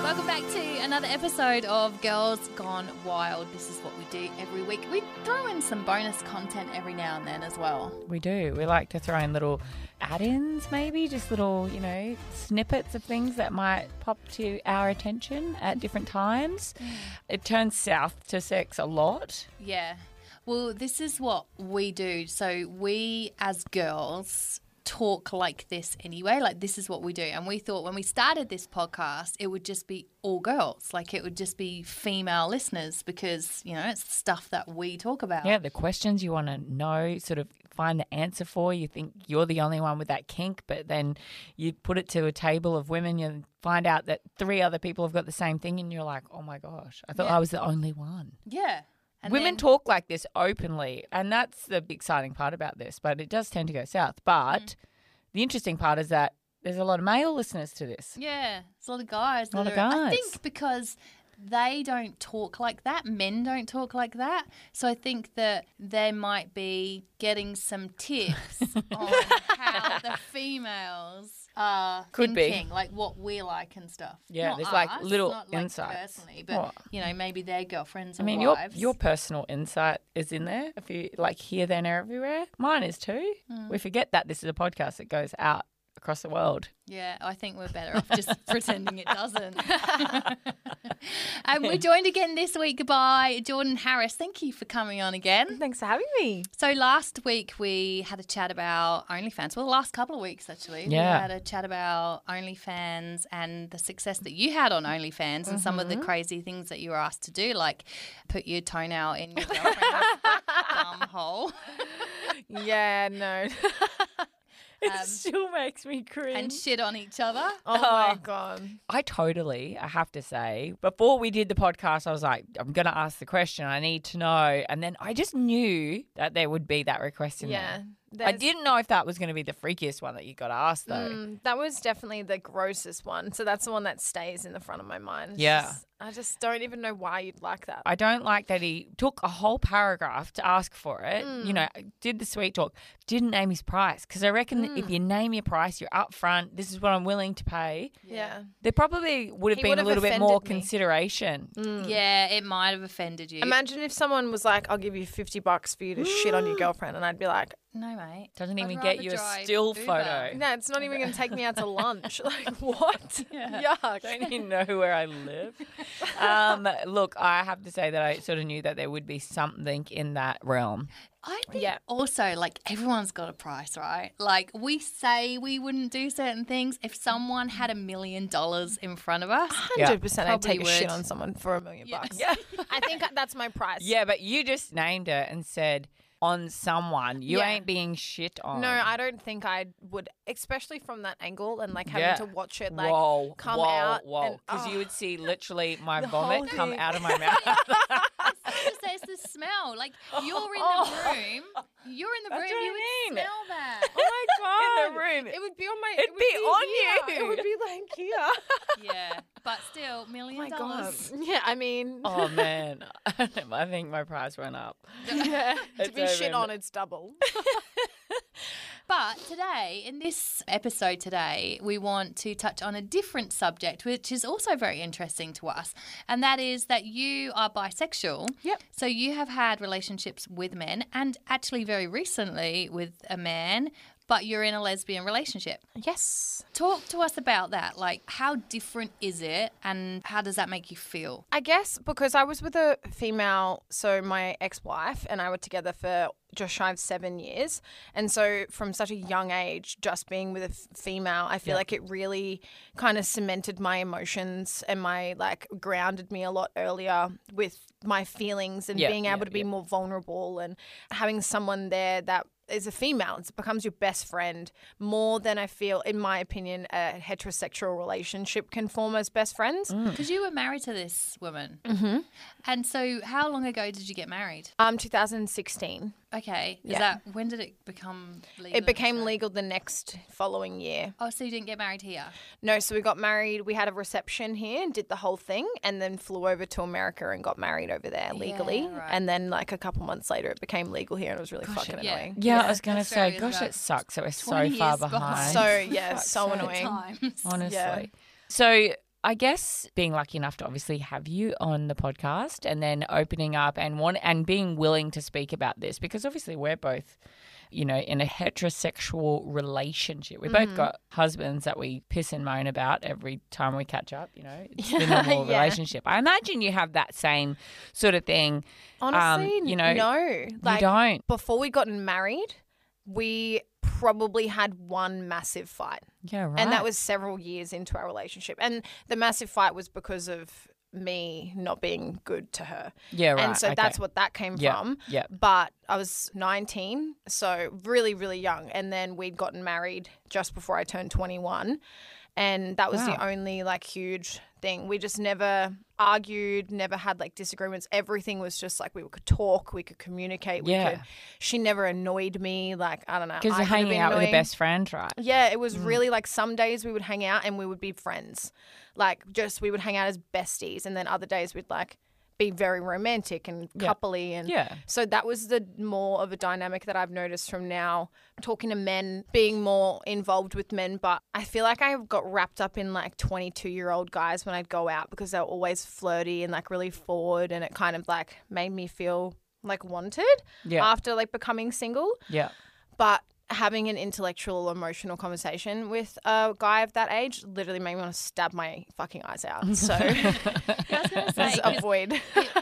Welcome back to another episode of Girls Gone Wild. This is what we do every week. We throw in some bonus content every now and then as well. We do. We like to throw in little add-ins maybe, just little, snippets of things that might pop to our attention at different times. It turns south to sex a lot. Yeah. Well, this is what we do. So we as girls talk like this anyway. Like, this is what we do. And we thought when we started this podcast, it would just be all girls. Like, it would just be female listeners because, it's stuff that we talk about. Yeah, the questions you want to know, sort of find the answer for. You think you're the only one with that kink, but then you put it to a table of women, you find out that 3 other people have got the same thing and you're like, oh my gosh, I thought I was the only one. Yeah. And women talk like this openly, and that's the exciting part about this, but it does tend to go south. But the interesting part is that there's a lot of male listeners to this. Yeah, it's a lot of guys. A lot of guys. I think because they don't talk like that, men don't talk like that. So I think that they might be getting some tips on how the females are thinking, like what we like and stuff. Yeah, not there's us, like little not like insights. personally, but maybe their girlfriends or wives. Your personal insight is in there. If you like here, there, and everywhere, mine is too. We forget that this is a podcast that goes out across the world. Yeah, I think we're better off just pretending it doesn't. And we're joined again this week by Jordan Harris. Thank you for coming on again. Thanks for having me. So last week we had a chat about OnlyFans. Well, the last couple of weeks actually. Yeah. We had a chat about OnlyFans and the success that you had on OnlyFans and some of the crazy things that you were asked to do, like put your toenail in your girlfriend's bum hole. Yeah, no. It still makes me cringe. And shit on each other. Oh my God. I have to say, before we did the podcast, I was like, I'm going to ask the question. I need to know. And then I just knew that there would be that request in there. I didn't know if that was going to be the freakiest one that you got asked, though. That was definitely the grossest one. So that's the one that stays in the front of my mind. I just don't even know why you'd like that. I don't like that he took a whole paragraph to ask for it, did the sweet talk, didn't name his price. Because I reckon that if you name your price, you're up front, this is what I'm willing to pay. Yeah. There probably would have been a little bit more consideration. Yeah, it might have offended you. Imagine if someone was like, I'll give you $50 for you to shit on your girlfriend. And I'd be like, no, mate. Doesn't even get you a still photo. no, it's not even going to take me out to lunch. Like, what? Yuck. Don't you know where I live? Look, I have to say that I sort of knew that there would be something in that realm. I think also, like, everyone's got a price, right? Like, we say we wouldn't do certain things. If someone had $1 million in front of us, 100% I'd take a would. shit on someone for $1 million. Yeah. I think that's my price. Yeah, but you just named it and said on someone. You ain't being shit on. No, I don't think I would, especially from that angle and like having to watch it like come out. Because you would see literally my vomit come out of my mouth. There's the smell. Like, you're in the room. You would smell that. Oh my God. In the room. It would be on my... It'd be on you. It would be like here. Yeah. But still, $1 million. Oh my God. Yeah, I mean... Oh, man. I think my price went up. Yeah. To be shit over. on, it's double. But today, in this episode today, we want to touch on a different subject, which is also very interesting to us. And that is that you are bisexual. Yep. So you have had relationships with men and actually very recently with a man, but you're in a lesbian relationship. Yes. Talk to us about that. Like, how different is it and how does that make you feel? I guess because I was with a female, so my ex-wife and I were together for just shy of 7 years. And so from such a young age, just being with a female, I feel like it really kind of cemented my emotions and grounded me a lot earlier with my feelings and being able to be more vulnerable and having someone there that is a female. It becomes your best friend more than I feel, in my opinion, a heterosexual relationship can form as best friends. Because you were married to this woman. Mm-hmm. And so how long ago did you get married? 2016. Okay. When did it become legal? It became legal the next following year. Oh, so you didn't get married here? No, so we got married. We had a reception here and did the whole thing and then flew over to America and got married over there legally. Yeah, right. And then like a couple months later it became legal here and it was really fucking annoying. Yeah, I was going to say, Australia's gosh, about it sucks that we're so 20 far years behind. So, yeah, so annoying. Times. Honestly. Yeah. So I guess being lucky enough to obviously have you on the podcast and then opening up and being willing to speak about this, because obviously we're both, you know, in a heterosexual relationship. We both got husbands that we piss and moan about every time we catch up, you know. It's the normal relationship. I imagine you have that same sort of thing. Honestly, you know, no. Like, you don't. Before we got married, we probably had one massive fight. Yeah, right. And that was several years into our relationship. And the massive fight was because of me not being good to her. Yeah, right. And so okay. that's what that came from. Yeah. But I was 19, so really, really young. And then we'd gotten married just before I turned 21. And that was the only like huge thing. We just never argued, never had like disagreements. Everything was just like we could talk, we could communicate. She never annoyed me. Like, I don't know. Because you're hanging out with a best friend, right? Yeah, it was really like some days we would hang out and we would be friends. Like just we would hang out as besties, and then other days we'd like be very romantic and coupley. And so that was the more of a dynamic that I've noticed from now talking to men, being more involved with men. But I feel like I got wrapped up in like 22-year-old guys when I'd go out because they were always flirty and like really forward, and it kind of like made me feel like wanted after like becoming single. Yeah. But having an intellectual, emotional conversation with a guy of that age literally made me want to stab my fucking eyes out. So say, avoid.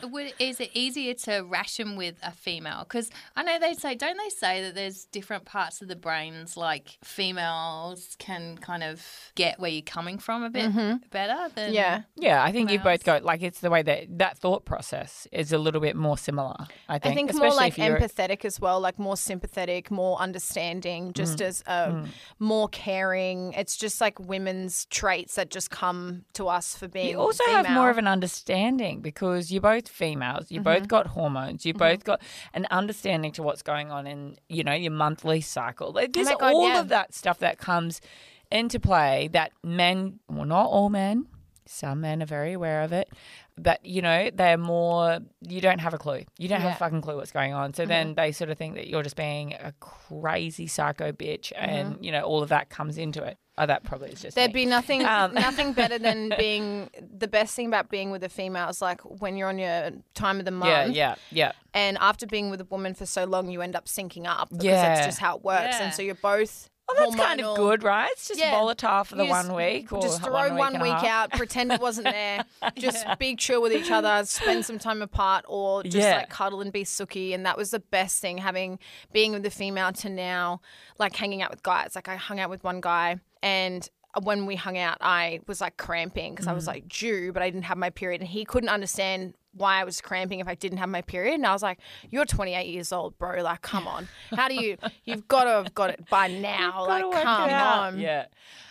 Is it easier to ration with a female? Because I know don't they say that there's different parts of the brains, like females can kind of get where you're coming from a bit better than Yeah, I think you both got, like, it's the way that thought process is a little bit more similar, I think. More like empathetic as well, like more sympathetic, more understanding, just as more caring. It's just like women's traits that just come to us for being You also female. have more of an understanding because you're both females, you both got hormones, you both got an understanding to what's going on in, you know, your monthly cycle. Like, there's of that stuff that comes into play that men, well, not all men, some men are very aware of it, but, you know, they're more, you don't have a clue. You don't have a fucking clue what's going on. So then they sort of think that you're just being a crazy psycho bitch and, you know, all of that comes into it. Oh, that probably is just There'd me. be nothing better than being, the best thing about being with a female is like when you're on your time of the month. Yeah. And after being with a woman for so long, you end up syncing up because that's just how it works. And so you're both Well, that's kind of good, right? It's just volatile for the 1 week or just throw 1 week out, pretend it wasn't there, just be chill with each other, spend some time apart, or just like cuddle and be sooky. And that was the best thing, being with the female to now, like hanging out with guys. Like I hung out with one guy, and when we hung out, I was like cramping because I was like due, but I didn't have my period, and he couldn't understand why I was cramping if I didn't have my period. And I was like, you're 28 years old, bro. Like, come on. How do you've got to have got it by now. Like, come on. Yeah.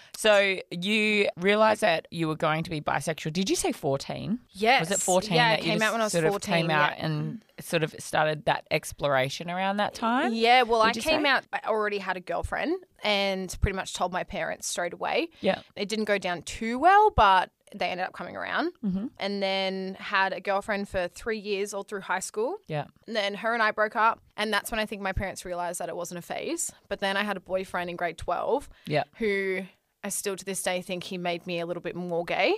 So you realised that you were going to be bisexual. Did you say 14? Yes. Was it 14 Yeah, that it came out when I was 14. Came out and sort of started that exploration around that time? Yeah, well, I came out, I already had a girlfriend and pretty much told my parents straight away. Yeah. It didn't go down too well, but they ended up coming around, and then had a girlfriend for 3 years all through high school. Yeah. And then her and I broke up, and that's when I think my parents realised that it wasn't a phase. But then I had a boyfriend in grade 12 who I still to this day think he made me a little bit more gay.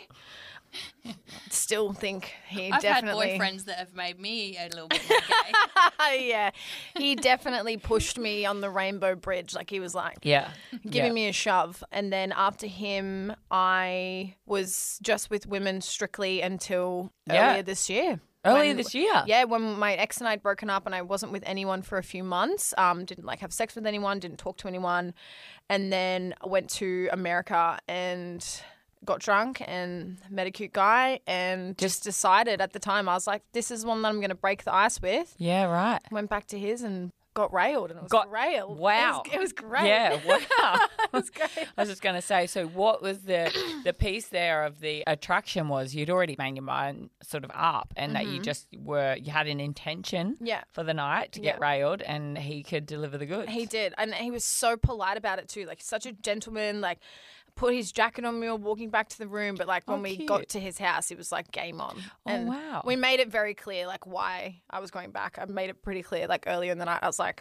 Still think I've had boyfriends that have made me a little bit more gay. Yeah, he definitely pushed me on the rainbow bridge. Like he was like giving me a shove. And then after him, I was just with women strictly until earlier this year. This year? Yeah, when my ex and I had broken up and I wasn't with anyone for a few months, didn't like have sex with anyone, didn't talk to anyone, and then I went to America and got drunk and met a cute guy and just decided at the time, I was like, this is one that I'm going to break the ice with. Yeah, right. Went back to his and got railed, and it was great. Wow. It was great. Yeah, wow. It was great. I was just going to say, so what was the piece there of the attraction was you'd already made your mind sort of up and that you just you had an intention for the night to get railed, and he could deliver the goods. He did. And he was so polite about it too. Like such a gentleman, like put his jacket on me or walking back to the room, but like when we got to his house, it was like game on. And wow. We made it very clear like why I was going back. I made it pretty clear like earlier in the night. I was like,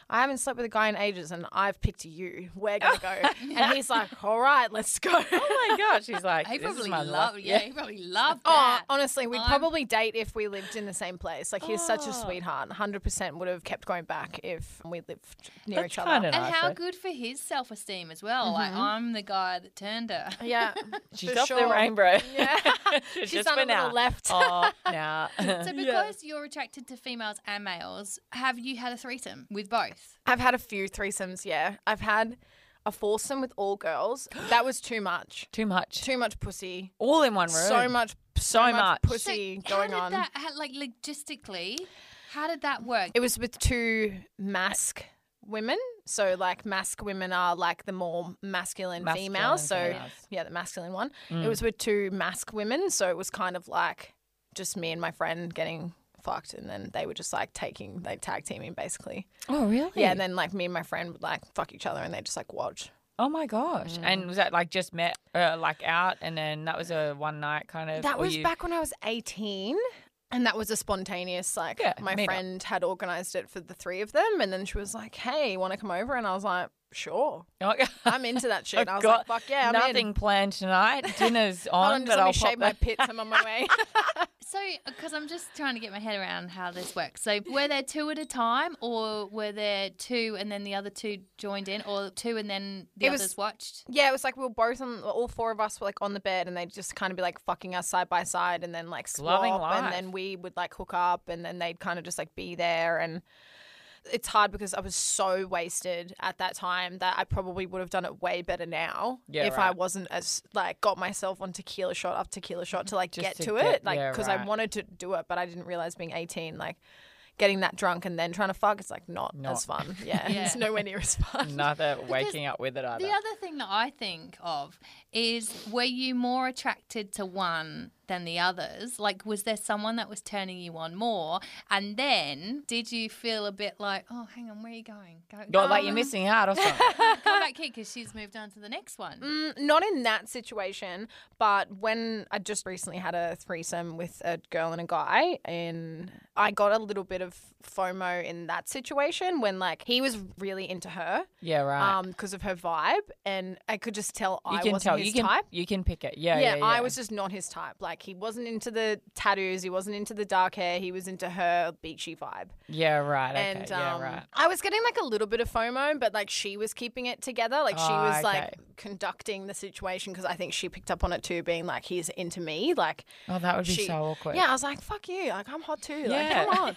I haven't slept with a guy in ages and I've picked you. We're going to go. And he's like, all right, let's go. Oh my gosh, he's like, He this is probably my loved. life. Yeah, he probably loved Oh, that. honestly, we'd I'm- probably date if we lived in the same place. Like, he's such a Oh. sweetheart. 100% would have kept going back if we lived near That's each other. kinda And nice, how though. good for his self-esteem as well. Like, I'm the guy that turned her. Yeah, She's for off sure. the rainbow. Yeah. She's She's just done a been little out. left. Oh, nah. So because you're attracted to females and males, have you had a threesome with both? I've had a few threesomes, yeah. I've had a foursome with all girls. That was too much. Too much. Too much pussy. All in one room. So much much. pussy going how on. did that, like logistically, how did that work? It was with two mask women. So, like, mask women are like the more masculine females. So, females. yeah, the masculine one. It was with two mask women. So, it was kind of like just me and my friend getting fucked. And then they were just like tag teaming basically. Oh, really? Yeah. And then, like, me and my friend would like fuck each other and they just like watch. Oh my gosh. And was that like just met like out and then that was a one night kind of? That or was you- back when I was 18. And that was a spontaneous, like, Yeah, my meet up. friend had organised it for the three of them. And then she was like, hey, want to come over? And I was like, sure. Oh, I'm into that shit. I've I was got like, fuck yeah, I'm nothing in. planned tonight. Dinner's Hold on, on, just but let I'll me pop shave my the- pits. I'm on my way. So, because I'm just trying to get my head around how this works. So, were there two at a time, or were there two and then the other two joined in, or two and then the It was- others watched? Yeah, it was like we were both on, all four of us were like on the bed and they'd just kind of be like fucking us side by side and then like Loving swap life. and then we would like hook up and then they'd kind of just like be there. And it's hard because I was so wasted at that time that I probably would have done it way better now Yeah, if I right. wasn't as like got myself on tequila shot after tequila shot to like Just get to to get- it, like yeah, because right. I wanted to do it but I didn't realize being 18 like getting that drunk and then trying to fuck it's like not as fun. Yeah, Yeah. it's nowhere near as fun. Neither waking up with it either. The other thing that I think of is, were you more attracted to one than the others? Like, was there someone that was turning you on more? And then did you feel a bit like, oh, hang on, where are you going? Go, Like you're missing out or something. Come back here because she's moved on to the next one. Not in that situation, but when I just recently had a threesome with a girl and a guy, and I got a little bit of FOMO in that situation when like he was really into her, Yeah, right. because of her vibe, and I could just tell you I can wasn't tell. his You can type. You can pick it. Yeah, Yeah, yeah. I was just not his type. Like he wasn't into the tattoos, he wasn't into the dark hair, he was into her beachy vibe. Yeah, right. Okay. And yeah, right. I was getting like a little bit of FOMO, but like she was keeping it together. Like she Oh, was okay. like conducting the situation because I think she picked up on it too, being like, he's into me. Like, Oh, that would be she- so awkward. yeah, I was like, fuck you. Like, I'm hot too. Like, Yeah. come on.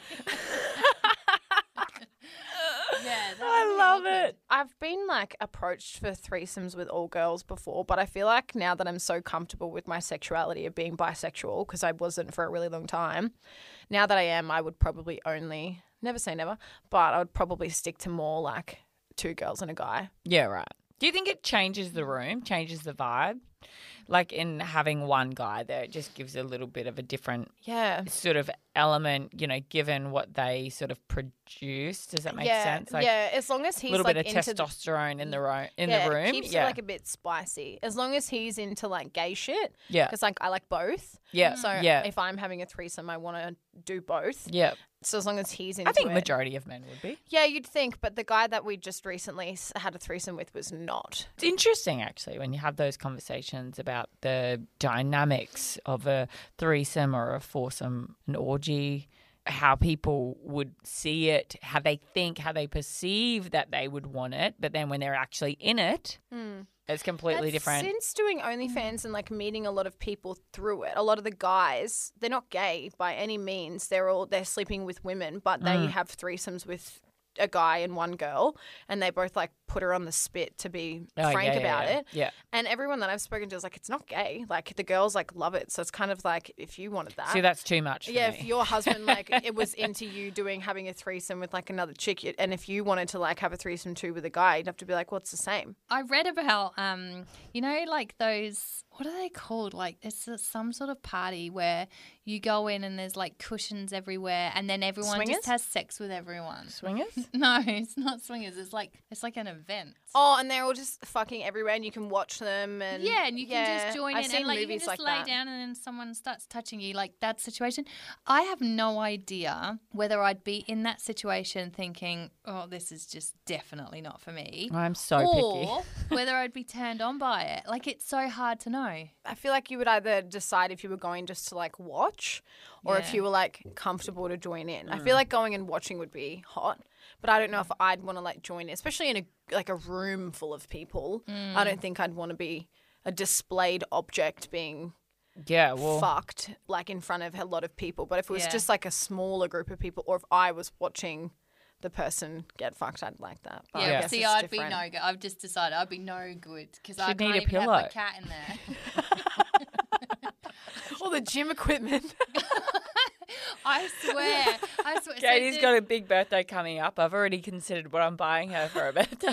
Yeah, I love it. I've been like approached for threesomes with all girls before, but I feel like now that I'm so comfortable with my sexuality of being bisexual, because I wasn't for a really long time, now that I am, I would probably only, never say never, but I would probably stick to more like two girls and a guy. Yeah, right. Do you think it changes the room, changes the vibe? Like in having one guy there, it just gives a little bit of a different Yeah. sort of element, you know, given what they sort of produce. Does that make sense? Like yeah, as long as a he's little like bit of into testosterone in the room. it keeps yeah. it like a bit spicy. As long as he's into like gay shit. Yeah. Because like I like both. Yeah. So yeah. if I'm having a threesome, I want to do both. Yeah. So as long as he's into I think it. majority of men would be. Yeah, you'd think, but the guy that we just recently had a threesome with was not. It's interesting, actually, when you have those conversations about the dynamics of a threesome or a foursome, an orgy, how people would see it, how they think, how they perceive that they would want it, but then when they're actually in it, it's completely different. Since doing OnlyFans and like meeting a lot of people through it, a lot of the guys, they're not gay by any means. They're sleeping with women, but they have threesomes with a guy and one girl, and they both like put her on the spit to be Oh, frank yeah, about yeah, it. yeah. And everyone that I've spoken to is like, it's not gay. Like the girls like love it. So it's kind of like if you wanted that. See, that's too much for yeah, me. if your husband like it was into you having a threesome with like another chick, and if you wanted to like have a threesome too with a guy, you'd have to be like, well, it's the same. I read about, you know, like those, what are they called? Like, it's some sort of party where you go in and there's like cushions everywhere, and then everyone Swingers? just has sex with everyone. Swingers? No, it's not swingers. It's like an event. events. Oh, and they're all just fucking everywhere, and you can watch them. And Yeah, and you can just join I've in seen and like you can movies just like lay that. down and then someone starts touching you, like that situation. I have no idea whether I'd be in that situation thinking, oh, this is just definitely not for me. I'm so picky. Or whether I'd be turned on by it. Like, it's so hard to know. I feel like you would either decide if you were going just to like watch or if Yeah. you were like comfortable to join in. I feel like going and watching would be hot, but I don't know if I'd want to like join in, especially in a room full of people. I don't think I'd want to be a displayed object being Yeah, well, fucked like in front of a lot of people. But if it was Yeah. just like a smaller group of people, or if I was watching the person get fucked, I'd like that. But I Yeah, guess see, it's I'd different. be no good. I've just decided I'd be no good because I Should can't need a even have my pillow. cat in there. All the gym equipment. I swear. So Katie's the- got a big birthday coming up. I've already considered what I'm buying her for a birthday.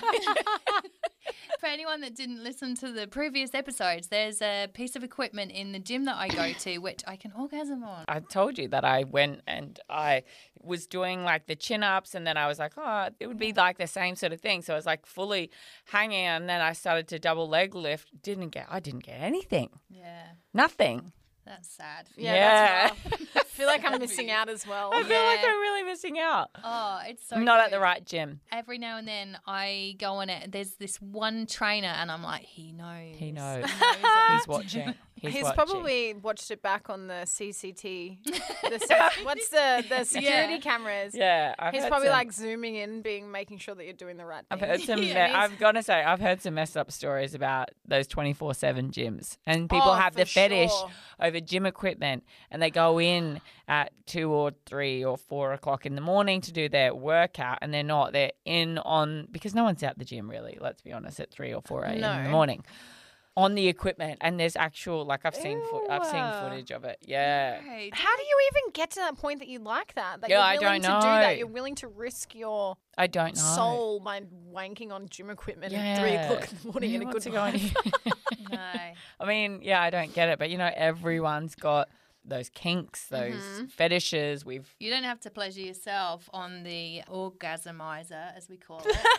For anyone that didn't listen to the previous episodes, there's a piece of equipment in the gym that I go to which I can orgasm on. I told you that I went and I was doing like the chin ups, and then I was like, oh, it would be like the same sort of thing. So I was like fully hanging, and then I started to double leg lift. I didn't get anything. Yeah, Nothing. that's sad. Yeah, that's rough. I feel like I'm missing out as well. I feel like Yeah. I'm really missing out. Oh, it's so I'm not at good. the right gym. Every now and then I go on it. There's this one trainer, and I'm like, he knows. He knows. what He's watching. He's watching. probably watched it back on the CCT. What's the security Yeah. cameras? Yeah. He's probably like zooming in, making sure that you're doing the right I've thing. heard some. Yeah, I've got to say, I've heard some messed up stories about those 24/7 gyms, and people Oh, have for the fetish sure. over gym equipment, and they go in at 2 or 3 or 4 o'clock in the morning to do their workout, and they're not. They're in on because no one's at the gym really. Let's be honest, at 3 or 4 a.m. in the No. morning. On the equipment, and there's actual like I've seen footage of it. Yeah. Right. How do you even get to that point that you like that? That Yeah, I you're willing don't to do know. that. You're willing to risk your I don't know. soul by wanking on gym equipment at 3 o'clock in the morning in a good going. No. I mean, yeah, I don't get it, but you know, everyone's got those kinks, those fetishes. You don't have to pleasure yourself on the orgasmizer, as we call it.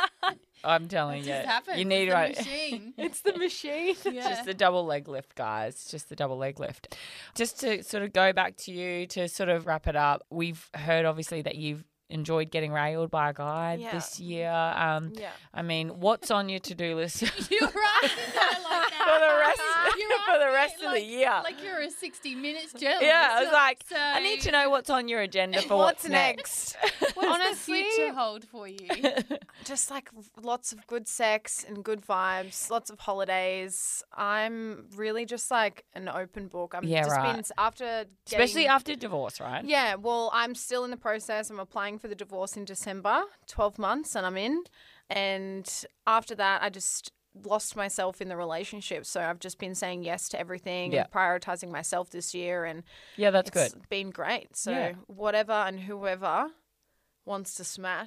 I'm telling It you, just happens. you need It's the right. machine. It's the machine. Yeah. Just the double leg lift, guys. Just the double leg lift. Just to sort of go back to you to sort of wrap it up. We've heard obviously that you've enjoyed getting railed by a guy Yeah. this year. Yeah. I mean, what's on your to-do list You're right. Like that. for the rest You're for the right. rest of the Like- year? Like you're a 60 Minutes journalist. Yeah, I was like, So I need to know what's on your agenda for What's what's next. what does Honestly, the future hold for you? just like lots of good sex and good vibes, lots of holidays. I'm really just like an open book. I'm Yeah, just right. been after Especially getting- after divorce, right? Yeah, well, I'm still in the process. I'm applying for the divorce in December, 12 months, and I'm in. And after that, I just lost myself in the relationship. So I've just been saying yes to everything Yeah. and prioritizing myself this year. And Yeah, that's it's good. been great. So Yeah. whatever and whoever wants to smash.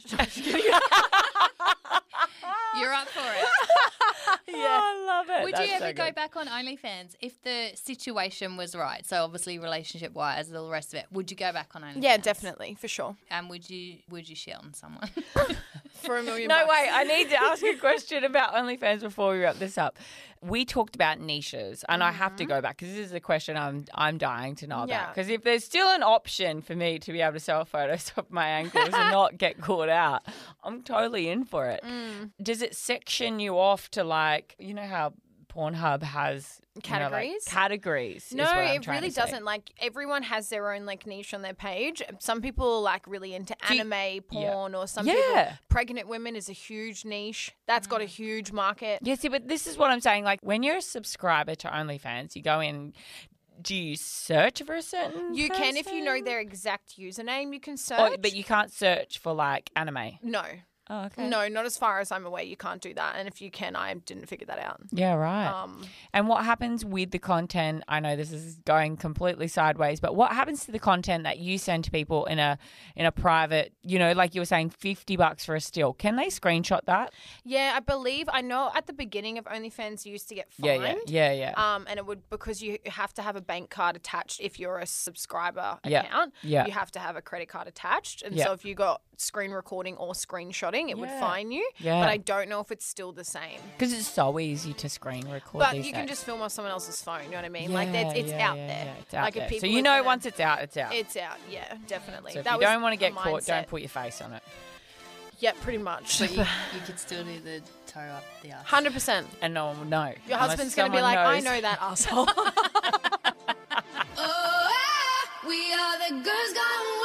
You're up for it. Yeah, I love it. Would That's you ever so go good. back on OnlyFans if the situation was right? So obviously relationship wise, all the rest of it. Would you go back on OnlyFans? Yeah, definitely, for sure. And would you shit on someone? For $1 million. No, wait, I need to ask you a question about OnlyFans before we wrap this up. We talked about niches, and I have to go back because this is a question I'm dying to know Yeah. about. Because if there's still an option for me to be able to sell photos of my ankles and not get caught out, I'm totally in for it. Does it section you off to like, you know how Pornhub has Categories? categories. No, is what I'm it trying really to say. doesn't. Like everyone has their own like niche on their page. Some people are like really into anime porn, or some people. Pregnant women is a huge niche. That's got a huge market. Yeah, see, but this is what I'm saying. Like, when you're a subscriber to OnlyFans, you go in. Do you search for a certain? You can if you know person? their exact username. You can search. Oh, but you can't search for like anime. No. Oh, okay. No, not as far as I'm aware. You can't do that. And if you can, I didn't figure that out. Yeah, right. And what happens with the content? I know this is going completely sideways, but what happens to the content that you send to people in a private? You know, like you were saying, $50 for a still. Can they screenshot that? Yeah, I know at the beginning of OnlyFans you used to get fined. Yeah. And it would, because you have to have a bank card attached if you're a subscriber Yeah. account. Yeah. You have to have a credit card attached. And Yeah. so if you got screen recording or screenshotting, recording, it would Yeah. fine you. Yeah. But I don't know if it's still the same. Because it's so easy to screen record But these you can days. just film off someone else's phone, you know what I mean? Yeah, Like, it's yeah, out yeah, there. yeah, it's out Like, if there. people So you are know gonna- once it's out, it's out. It's out, yeah, definitely. So if That you was don't want to get a caught, don't mindset. put your face on it. Yeah, pretty much. But you could still do the toe up the ass. 100%. And no one will know. Your Unless husband's going to be someone like, I knows. know that asshole. Oh, we are the girls gone